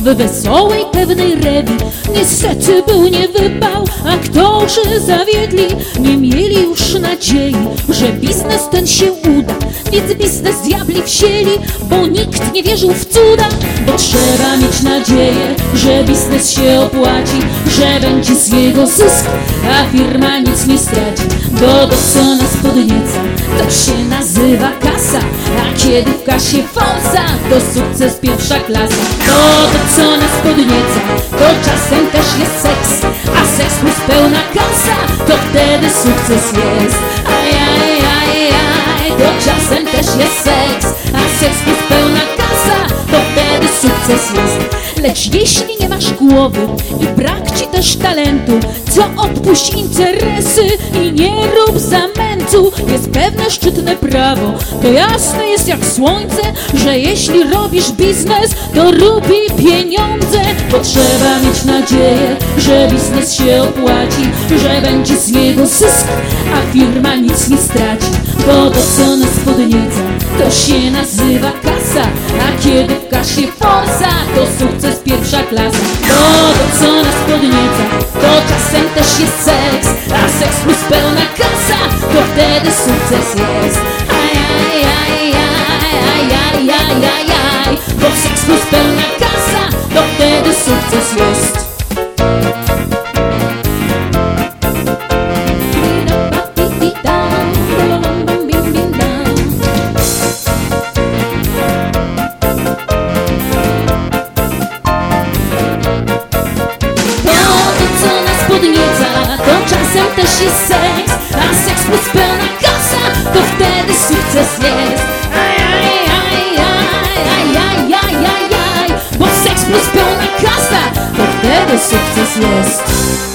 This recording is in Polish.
w wesołej, pewnej rewi. Niestety był niewypał, aktorzy zawiedli. Nie mieli już nadziei, że biznes ten się uda. Więc biznes diabli wzięli, bo nikt nie wierzył w cuda. Bo trzeba mieć nadzieję, że biznes się opłaci, że będzie z niego zysk, a firma nic nie straci. Bo to, co nas podnieca, to się nazywa kasa. A kiedy w kasie forsa, to sukces pierwsza klasa. To, co nas podnieca, to czasem też jest seks. A seks plus pełna kasa, to wtedy sukces jest. To czasem też jest seks, a seks plus pełna kasa, to wtedy sukces jest. Lecz jeśli nie masz głowy i brak ci też talentu, to odpuść interesy i nie rób zamętu. Jest pewne szczytne prawo, to jasne jest jak słońce, że jeśli robisz biznes, to rób i pieniądze. Bo trzeba mieć nadzieję, że biznes się opłaci, że będzie z niego zysk, a firma nic nie straci. Bo to, co nas podnieca, to się nazywa kasa. A kiedy w kasie forsa, to sukces pierwsza klasa. Bo to, co nas podnieca, to czasem też jest seks. A seks plus pełna kasa, to wtedy sukces jest. Bo seks plus pełna kasa, to wtedy sukces jest. To czasem też jest seks, a seks plus pełna kasa, to wtedy sukces jest. Bo seks plus pełna kasa, to wtedy sukces jest.